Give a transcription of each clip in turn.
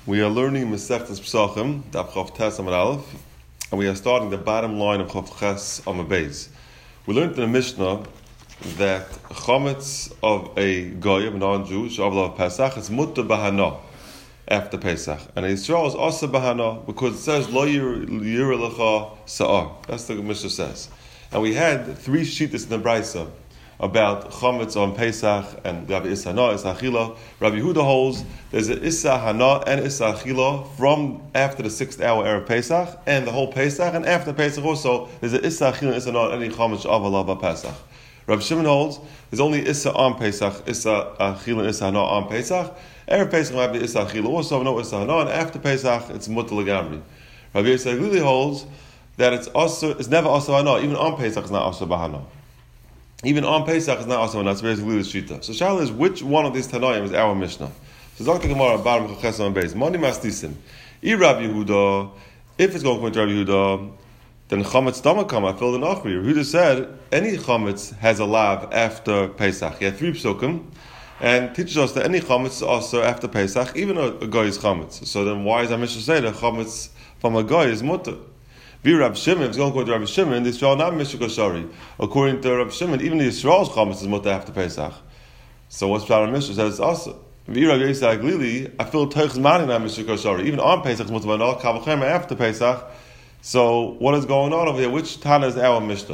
We are learning Masechtas Pesachim, Daf Chav Tes Amud Aleph, and we are starting the bottom line of Chav Ches Amud Beis. We learned in the Mishnah that chametz of a goy, a non-Jew, Shavla Pesach, is mutter bahana after Pesach, and Yisrael is also bahana because it says lo yireh lecha sa'ar. That's the Mishnah says, and we had three shittas in the Brisa about chametz on Pesach and Rabbi Issa Hana, Issa Achila. Rabbi Yehuda holds there's an Issa Hana and Issa Achila from after the 6th hour Erev Pesach and the whole Pesach, and after Pesach also there's an Issa Achila and Issa Hana any chametz avalah Pesach. Rabbi Shimon holds there's only Issa on Pesach, Issa Achila and Issa Hana on Pesach. Erev Pesach might be Issa Achila also, no Issa Hana, and after Pesach it's mutter legamri. Rabbi Yisrael Glili holds that it's never also Hana, even on Pesach it's not also bahana. Even on Pesach is not also that's basically the shita. So Shaila is which one of these Tanaim is our Mishnah? So Dr. Gemara bottom Chaches on base. Mani Mastisim. Rabbi Yehuda, if it's going to Rabbi Yehuda, then chametz damakam. I filled an achri. Yehuda said any chametz has a lav after Pesach. He had 3 psukim, and teaches us that any chametz is also after Pesach, even a goy is chametz. So then why is our Mishnah say that chametz from a goy is mutter? Rabbi Shimon, if it's going to Rabbi Shimon, the Yisrael not Mishuk Shari. According to Rabbi Shimon, even the Yisrael's chametz is mutter after Pesach. So what's Pshat on Mishnah says it's also. Rabbi Yisrael Glili, I feel Teich's Mani not Mishuk Shari. Even on Pesach is mutter vanah, Kavachem after Pesach. So what is going on over here? Which Tana is our Mishnah?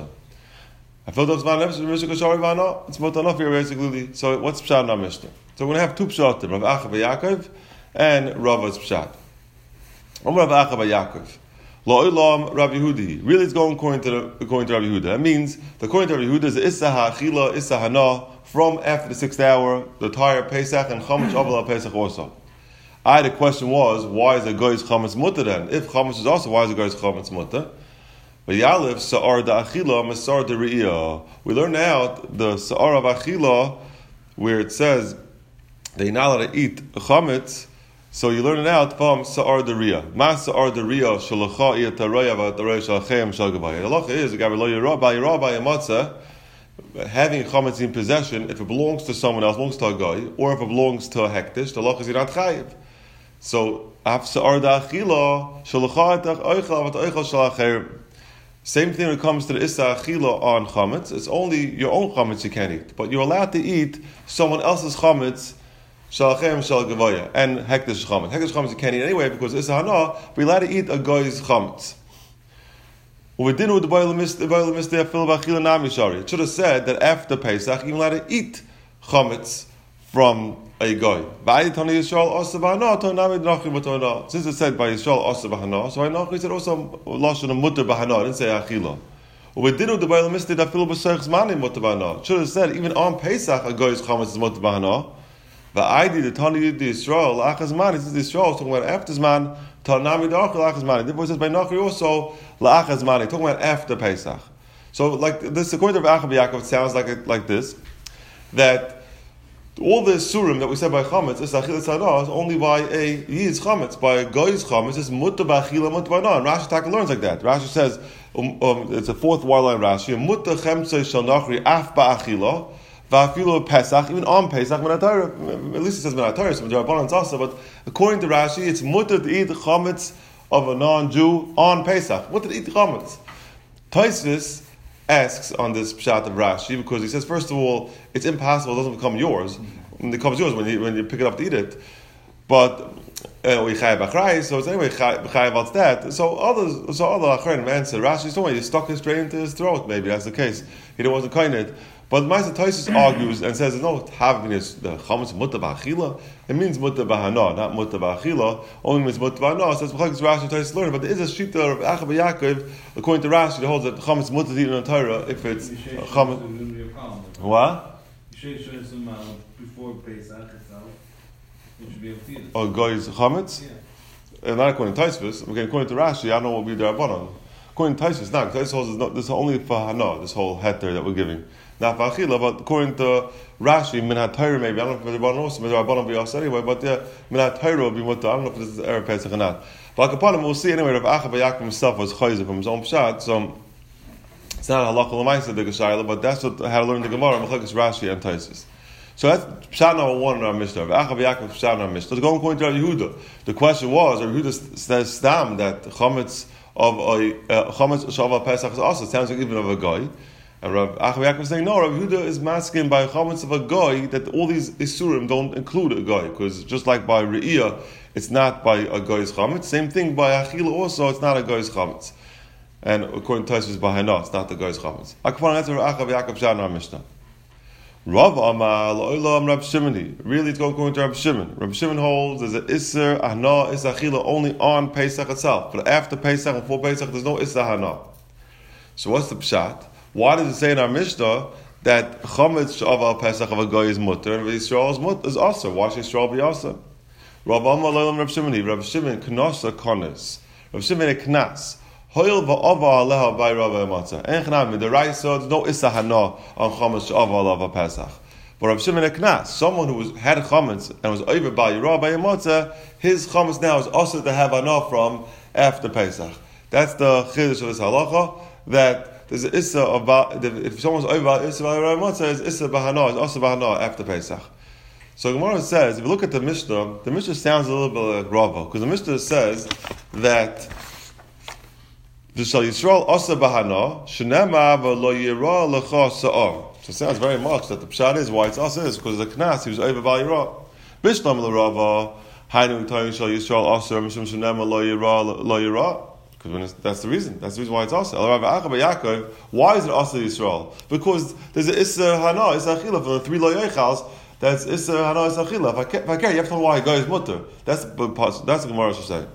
I feel Teich's Mani Mishuk Shari vanah. It's mutter enough. Rabbi Yisrael Glili. So what's Pshat on our Mishnah? So we're going to have 2 Pshatim, Rav Acha Yaakov and Rava's Pshat. Rav Acha Yaakov. La'olam Rabbi Yehudi. Really, it's going according to Rabbi Yehuda. That means according to Rabbi Yehuda is Issa Ha'achila, Issa Hana from after the 6th hour, the entire Pesach and chametz avalah Pesach also. The question was, why is a goy's chametz mutter then? If chametz is also, why is a goy's chametz mutter? But Yalif Sa'ar Da'achila Masar De'Riyah. We learn out the Sa'ar of Achila where it says they're not allowed to eat chametz. So you learn it out from Sa'ar Dariya. Ma Sa'ar Dariya Shalacha Iya Taraya V'Taraya Shalachem Shalgavaya. The halacha is having chametz in possession, if it belongs to someone else, belongs to a guy, or if it belongs to a hektish, the halacha is you're not chayiv. So af Sa'ar Da'achila Shalacha Oichel V'Oichel Shalachem. Same thing when it comes to the Issa Achila on chametz. It's only your own chametz you can't eat, but you're allowed to eat someone else's chametz. Shalachem shal gavaya and hektish chametz. Hektish chametz you can't eat anyway because it's a hana. We're allowed to eat a goy's chametz. We didn't with the boil mister fil b'achila nami shari. It should have said that after Pesach you're allowed to eat chametz from a goy. Since it said by Yisrael also b'hana, so I know he said also lashon mutter b'hana. Didn't say achila. We didn't with the boil mister fil b'seichs mani mutter b'hana. It should have said even on Pesach a goy's chametz is mutter b'hana. But I did the Tani the Yisrael la'achas mani. This is Yisrael talking about after Zman. Tanami da'achas la'achas mani. Therefore, says by Nachri also la'achas mani, talking about after Pesach. So, like this, according to Rav Acha Yaakov, it sounds like this, that all the surim that we said by chametz is achil tzadar is only by a yid's chametz, by a goy's chametz is mutter b'achila mutter b'ana. And Rashi Taka learns like that. Rashi says it's a 4th word line. Rashi mutter chemtzei shel Nachri af ba'achila. Va'afilu Pesach, even on Pesach, at least it says Menatayr, so Rabbanan also, but according to Rashi, it's mutter to eat chametz of a non-Jew on Pesach. Mutter to eat chametz. Tosfos asks on this pshat of Rashi, because he says, first of all, it's impossible, it doesn't become yours. It becomes yours when you pick it up to eat it. But we chayav achrayis, so it's anyway chayav what's that. So other achrayim answer Rashi, so he stuck it straight into his throat, maybe that's the case. He wasn't kind of it. But Ma'aser Tosfos argues and says, no, having the chametz mutter b'achila, it means mutter b'hana, not mutter b'achila, only means mutter b'hana. It says, Rashi Tosfos learn, but there is a shita of Acha Yaakov, according to Rashi, that holds that chametz mutter to eat in the Torah if it's chametz. What? Before Pesach itself, you should be able to eat it. Oh, goy's chametz? Yeah. Not according to Tosfos. According to Rashi, I don't know what would be the Rabbanan. According to Tosfos, not. Tosfos holds this is only for hana, this whole heter that we're giving. Not for achila, but according to Rashi, minat Torah maybe. I don't know if the Rabbanan also, maybe the Rabbanan will be also anyway, but minat Torah will be mutter. I don't know if this is Erev Pesach or not. But upon him, we'll see anyway. Rav Acha Yaakov himself was chayzer from his own pshat, so it's not a halacha l'maisa the Geshayla, but that's what how to learn the Gemara, Mechilkas Rashi and Tosfos. So that's Pshat number one in our Mishnah. Rav Acha Yaakov Pshat in our Mishnah. Let's go and point to Rav Yehuda. The question was, Rav Yehuda says stam that chametz shav Pesach is also sounds like even of a guy. And Rav Acha Yaakov is saying no. Rav Yehuda is masking by chametz of a guy that all these isurim don't include a guy, because just like by re'iyah, it's not by a guy's chametz. Same thing by achila also, it's not a guy's chametz. And according to Tosfos by Hana, it's not the guy's chametz. Akfan answer Rav Acha Yaakov Pshat in our Mishnah. Rav Amar Lo'ilam Rab Shimoni. Really, it's going to Rab Shimon. Rab Shimon holds there's an Isser Hana Isser Achila only on Pesach itself, but after Pesach and before Pesach, there's no Isser Hana. So what's the pshat? Why does it say in our Mishnah that chametz shav Pesach of a guy is mutter and Yisrael is aser? Why should Yisrael be aser? Rav Amar Lo'ilam Rab Shimoni. Rab Shimon Knasa Konis. Rab Shimon a Knas. Hoil va'ava aleha by Rav Matzah. Enchnami the Raisa. There's no Issa Hana on chametz shava aleha Pesach. But Rav Shimon a Knas, someone who had chametz and was over by Rav Matzah, his chametz now is also to have Hana from after Pesach. That's the chiddush of this halacha, that there's an Issa about if someone's over by Issa by Rav Matzah, is Issa b'Hana, is also b'Hana after Pesach. So Gemara says, if you look at the Mishnah sounds a little bit like Rava, because the Mishnah says that V'shal Yisrael asa bahana shenema v'lo yira lecha sa'ar. So it sounds very much that the pshat is why it's asa is because of the knas he was over by yira. Bishlam l'rava hainu tayin shal Yisrael asa mishum shenema lo yira. Because that's the reason. That's the reason why it's asa. El Rav Acha Yaakov. Why is it asa Yisrael? Because there's an issa hana issa achila for the three lo yochals. That's issa hana issa achila. If I care, you have to know why a guy is mutter. That's the Gemara should say.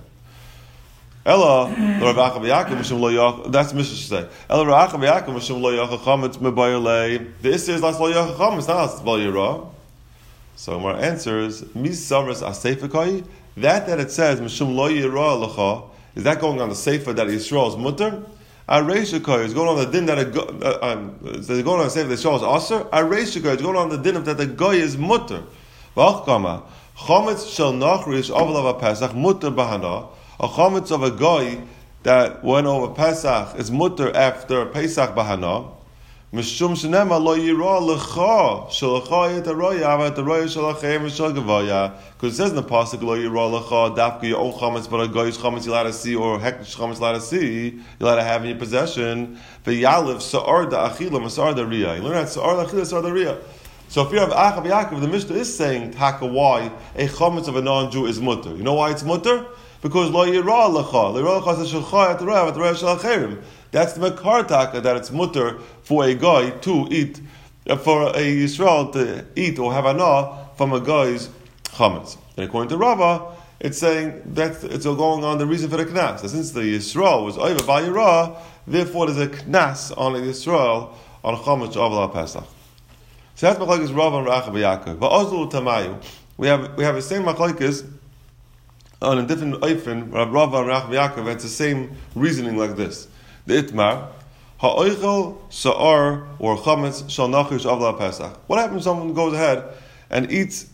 Ella Rav Acha Yaakov mishum lo yach. That's the Mishnah should say. Ella Rav Acha Yaakov mishum lo yach chametz mebayalei. The issa is las lo yach chametz, not lo yira. So my answer is misavras aseifakai. That it says mishum lo yira lecha. Is that going on the sefer that Yisrael is mutter? Areishakai is going on the din that is going on the sefer that Yisrael is aser. Areishakai is going on the din of that the guy is mutter. V'achkama chametz shel nachrish avlav Pesach mutter bahana. A chametz of a guy that went over Pesach is mutter after Pesach bahana. Mishum shenema lo yira lecha shelacha et haroya avat haroya shelachem v'shelgavaya. Because it says in the pasuk lo yira lecha dafka your own chametz, but a guy's chametz you're allowed to see, or hektish chametz you're allowed to see, you're allowed to have in your possession. V'yalev sa'ar da achila masar da riyah. You learn that sa'ar da achila sa'ar da riyah. So if you have Achav Yaakov, the Mishnah is saying taka why a chametz of a non-Jew is mutter. You know why it's mutter? Because lo yira lecha, lo yira lecha says shelcha et haroya avat haroya shelachem. That's the Makar Taka, that it's mutter for a guy to eat, for a Yisrael to eat or have anah from a guy's chametz. And according to Rava, it's saying that it's going on the reason for the knas. So since the Yisrael was over by Yira, therefore there's a knas on a Yisrael on chametz of Pesach. So that's machlokes Rava and Rav Yaakov. But also Tamayu, we have the same machlokes on a different oifen. Rava and Rav Yaakov, it's the same reasoning like this. The Itmar, ha'oichel sa'ar or chametz shal nachish avla Pesach. What happens if someone goes ahead and eats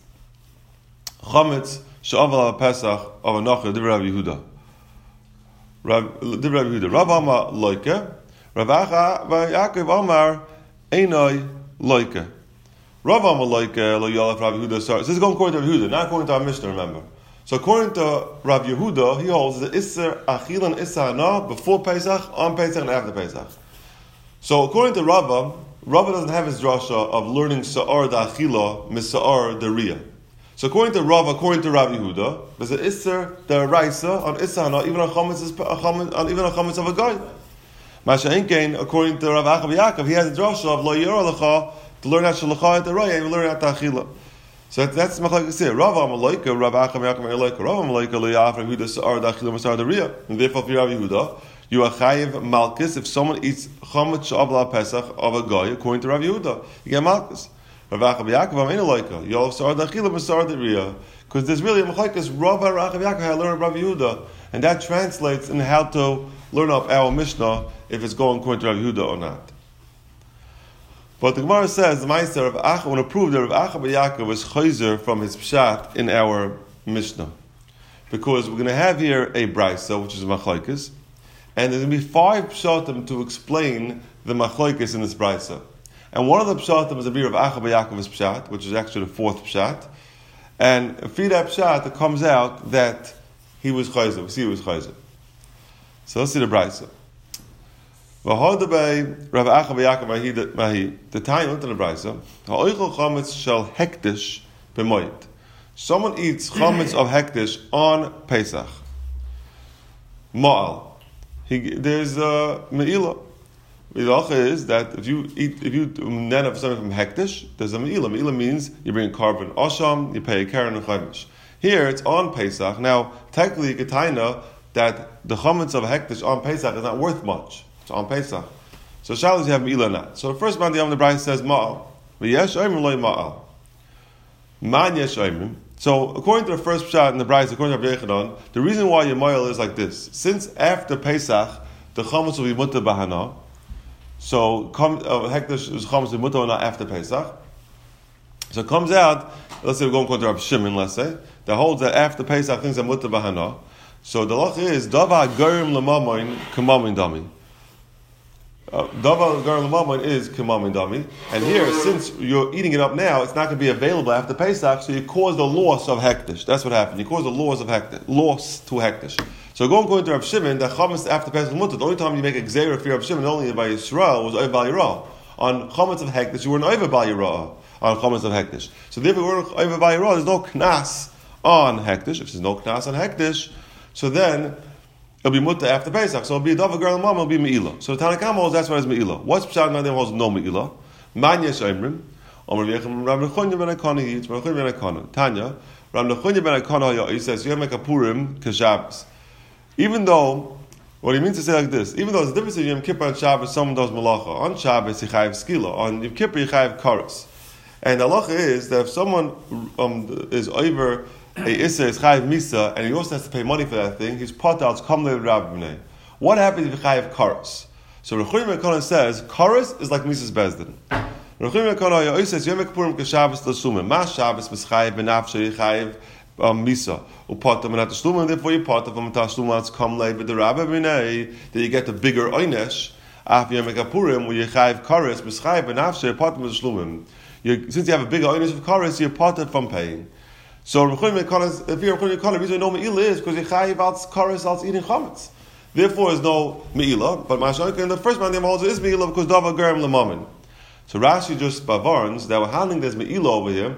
chametz shal avla Pesach of a nachir? Divrei Rav Yehuda. Divrei Rav Yehuda. Rav Amar loike. Rav Acha Yaakov Amar einoi loike. Rav Amar loike lo yalef Rav Yehuda. So this is going according to Rav Yehuda, not according to our Mishnah. Remember. So according to Rav Yehuda, he holds the Isser Achil and Isser Hana before Pesach, on Pesach, and after Pesach. So according to Rava doesn't have his drasha of learning Sa'ar da Achila mis Sa'ar da Riyah. So according to Rav Yehuda, there's an Isser da Raisa on Isser Hana, even a chametz of a guy. Masha Enkein, according to Rav Acha Yaakov, he has a drasha of Lo Yira Lecha to learn at Shalacha at the Raya and learn at the Achila. So that's machlokes here. Rav Amalaika, Rav Acha Yaakov Amalaika, Rav Amalaika Le'af Rav Yehuda Sa'ar Dachila Masar Dariya. And therefore, for Rav Yehuda, you are chayiv malchus if someone eats chametz she'avla Pesach of a guy. According to Rav Yehuda, you get malchus. Rav Acha Yaakov Amalaika, you have Sa'ar Dachila Masar Dariya. Because there's really a machlokes Rav Acha Yaakov how to learn Rav Yehuda, and that translates in how to learn up our Mishnah if it's going according to Rav Yehuda or not. But the Gemara says the Meister of Acha want to prove that Rav Acha Yaakov was chayzer from his pshat in our Mishnah, because we're going to have here a brisa which is machlokes, and there's going to be 5 pshatim to explain the machlokes in this brisa. And one of the pshatim is a beer of Acha B'Yaakov's pshat, which is actually the fourth pshat. And through that pshat, it comes out that he was chayzer. We see he was chayzer. So let's see the brayso. V'hodabay Rav Acha B'Yaakov Mahi. The time into the brayso. Ha'oichel chametz shel hektish b'moed. Someone eats chametz of hektish on Pesach. Ma'al. There's a me'ilah. The halacha is that if you then have something from hektish, there's a me'ilah. Me'ilah means you bring a carbon asham, you pay a karen and chaimish. Here it's on Pesach. Now, technically, Ketaina, that the chametz of hektish on Pesach is not worth much. It's on Pesach. So, shalos you have me'ilah or not. So, the first man the Yom the Brayso says ma'al. V'yesh oimim loy ma'al. Man yesh oimim. So, according to the first pshat in the Brayso, according to Rabbi Yechanan, the reason why your ma'al is like this: since after Pesach the chametz will be mutter bahana. So, hektish is chametz mutar not after Pesach. So it comes out, let's say we're going to Rabbi Shimon, let's say, that holds that after Pesach things are mutar bahana. So the halacha is, Dava garim l'mamoin k'mamin dami. Dava garim l'mamoin is k'mamin dami. And here, since you're eating it up now, it's not going to be available after Pesach, so you cause the loss of hektish. That's what happened. You cause the loss of hektish. Loss to hektish. So going to Rav Shimon, that chametz after Pesach mutter, the only time you make a gzeira for Rav Shimon, only by Yisrael, was over Bal Yirah. On chametz of hektish, you weren't over Bal Yirah on chametz of hektish. So therefore, you weren't over Bal Yirah. There's no knas on hektish. If there's no knas on hektish, so then it'll be mutter after Pesach. So it'll be a dava girl and mama, it'll be me'ilah. So the Tanakh holds that's why it's me'ilah. What's pshat now? Holds no me'ilah. Man yesh oimrim. Omer v'yechem Rav Nechunya ben Akana eats. Rav Nechunya ben Akana. Tanya. Rav Nechunya ben Akana, he says you have to make a Purim k'Shabbos. Even though, what he means to say like this, even though there's a difference in Yom Kippur and Shabbos, someone does malacha. On Shabbos, he chayiv skila. On Yom Kippur, he chayiv karas. And the halacha is that if someone is over a issa, is chayiv misa, and he also has to pay money for that thing, he's patal come le rabbinay. What happens if he chayiv karas? So Rechuim Mekana says, karas is like misa's bezdin. Rechuim Mekana he says, Yom Kippurim k'Shabbos l'sumim. Ma Shabbos mischayiv benafshe chayiv misa upatam and at the therefore you part of them tashlum come late with the rabbi minay that you get the bigger oynesh after Yom Kippurim where you chayiv kares mischayiv and after patam tashlumim. Since you have a bigger oynesh of kares, you're parted from paying. So if you're the reason no me'ilah is because you chayiv out kares out eating chametz. Therefore, there's no me'ilah. But Mashalik and the first man they holds is me'ilah because dava garam lemamin. So Rashi just bavarns that we're handling this me'ilah over here.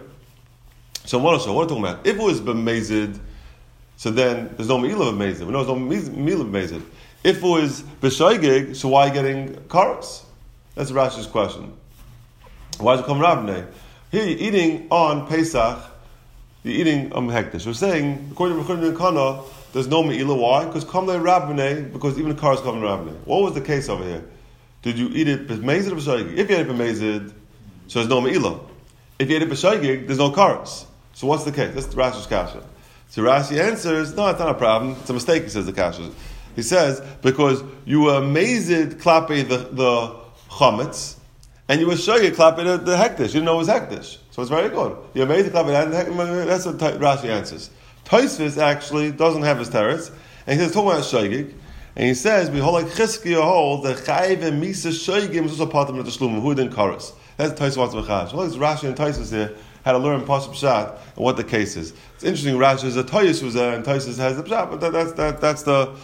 So what are we talking about? If it was b'mezid, so then there's no me'ilah of b'mezid. We know there's no me'ilah of b'mezid. If it was b'shoigig, so why are you getting karas? That's Rashi's question. Why does it come Rabnei? Here you're eating on Pesach, you're eating hektish. We're saying, according to Kana, there's no me'ilah. Why? Because come le Rabnei, because even the karas come to Rabnei. What was the case over here? Did you eat it b'mezid or b'shoigig? If you ate it b'mezid, so there's no me'ilah. If you ate it b'shoigig, there's no karas. So what's the case? That's the Rashi's kasha. So Rashi answers, no, it's not a problem. It's a mistake, he says the kasha. He says, because you were amazed klape the chametz, and you were shoyig klape the hektish. You didn't know it was hektish. So it's very good. You're amazed klape the hektish. That's what Rashi answers. Tosfos actually doesn't have his teretz, and he says, talking about shoyig, and he says, we hold like Chizkiah holds that chayiv and misa shoyigim is also part of the shlumim, who didn't karas. That's Tosfos wants to mechash. Well, it's Rashi and Tosfos here. How to learn Pasuk Pshat and what the case is. It's interesting. Rashi is a Toyus who's there, and Toyus has the Pshat, but that's the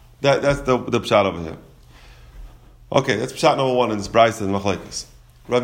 Pshat over here. Okay, that's Pshat number one in this Brayso and Machlekes. Rav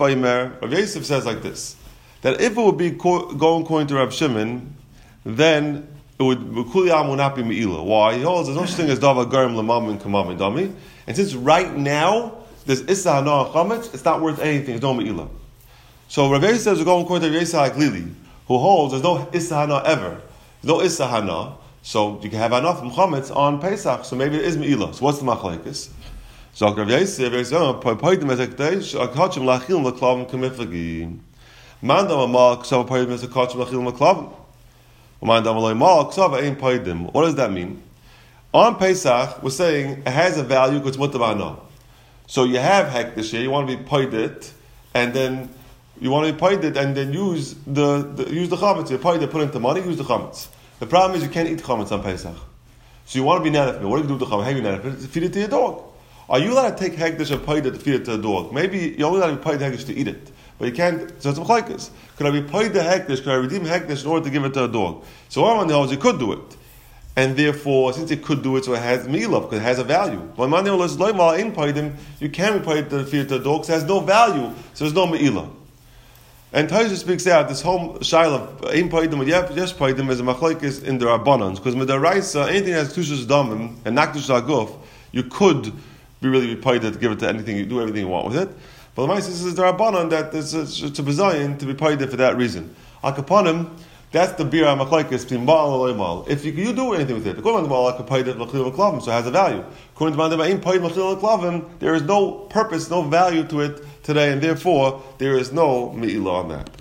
Yosef says like this: that if it would be going according to Rav Shimon, then it would Kuliyam would not be Me'ilah. Why? He holds there's no such thing as Dava Garim Lamam and Kamam and Dami, and since right now there's Issa Hana and Chametz, it's not worth anything. It's no Me'ilah. So Rav Yosef says we're going according to Rav Yosef like Lili, who holds there's no Issa Hana ever. There's no Issa Hana, so you can have enough from Chametz on Pesach, so maybe it is Me'ilah. So what's the machlekes? So Rav Yosef says, Poidim ezekdeish, akachim lachil l'klavim k'miflagi. Mandam amal k'sav poidim ezekachim lachil l'klavim. Mandam alay mal k'sav ein poidim. What does that mean? On Pesach, we're saying it has a value because it's mutabana. So you have hektish here, you want to be poidit, and then you want to be poided and then use the chametz. You put into money, use the chametz. The problem is you can't eat chametz on Pesach. So you want to be nanif. What do you do with the chametz? How do you nanif? Feed it to your dog. Are you allowed to take hekdesh and paid it to feed it to a dog? Maybe you're only allowed to be paid the hekdesh to eat it, but you can't. So it's a machlokes. Could I be paid the hekdesh? Could I redeem hekdesh in order to give it to a dog? So one knows you could do it, and therefore, since you could do it, so it has milah because it has a value. When man knows loymal in paidim, you can't be paid to feed it to a dog because it has no value, so there's no milah. And Taisha speaks out this whole shaila of in paidim or yes paidim is a machlokes in the rabbanans because with the raisa anything that's tushus damim and not tushus aguf, you could be paid to give it to anything, you do everything you want with it. But the Maisa says the Rabbanon that it's a bezayin to be paid for that reason. Akapanim, that's the bira machlokes between Baal and Loimal. If you do anything with it, according to Baal, paid it l'chil l'klavim, so it has a value. According to Mandam, paid l'chil l'klavim, there is no purpose, no value to it today, and therefore there is no me'ilah on that.